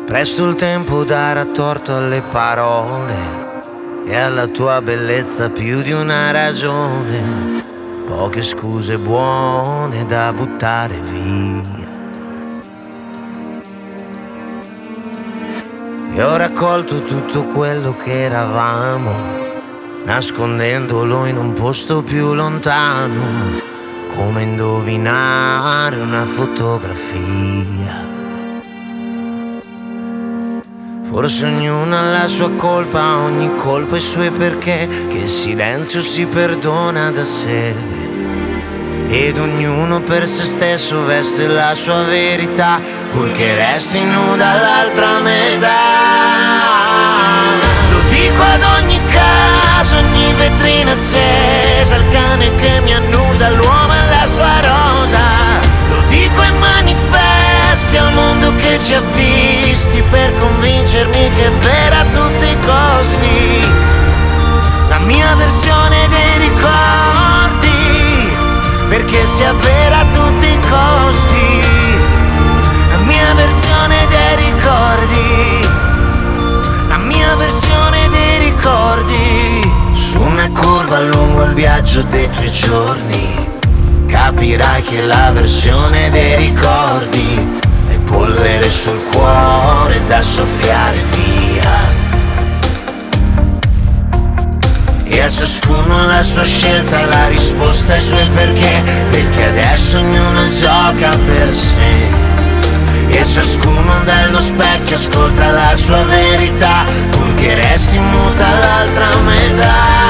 Presto il tempo darà torto alle parole e alla tua bellezza più di una ragione. Poche scuse buone da buttare via. E ho raccolto tutto quello che eravamo, nascondendolo in un posto più lontano, come indovinare una fotografia. Forse ognuno ha la sua colpa, ogni colpa i suoi perché, che il silenzio si perdona da sé. Ed ognuno per se stesso veste la sua verità, purché resti nuda all'altra metà. Lo dico ad ogni caso, ogni vetrina accesa, il cane che mi annusa, l'uomo e la sua rosa. Lo dico ai manifesti, al mondo che ci ha visti, per convincermi che è vera a tutti i costi. La mia versione dei ricordi, perché sia vera a tutti i costi. La mia versione dei ricordi, la mia versione dei ricordi. Su una curva lungo il viaggio dei tuoi giorni, capirai che la versione dei ricordi è polvere sul cuore da soffiare via. E a ciascuno la sua scelta, la risposta ai suoi perché, perché adesso ognuno gioca per sé. E ciascuno dallo specchio ascolta la sua verità, purché resti muta all'altra metà.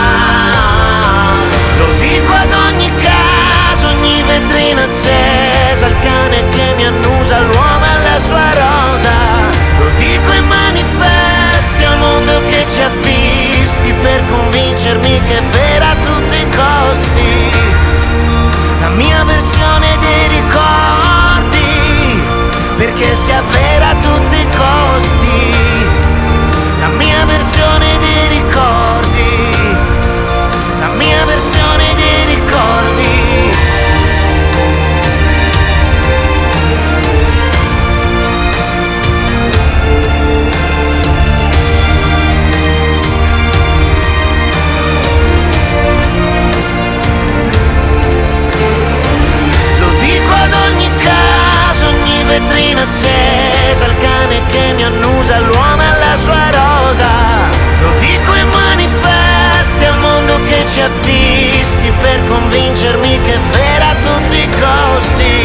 Lo dico ad ogni caso, ogni vetrina accesa, il cane che mi annusa, l'uomo e la sua rosa. Lo dico ai manifesti, al mondo che ci ha visti, per convincermi che è vera a tutti i costi. La mia versione dei ricordi, perché sia vera a tutti i costi. La mia versione dei ricordi, la mia versione dei ricordi. Vetrina accesa, il cane che mi annusa, l'uomo e la sua rosa. Lo dico ai manifesti, al mondo che ci ha visti, per convincermi che è vera a tutti i costi.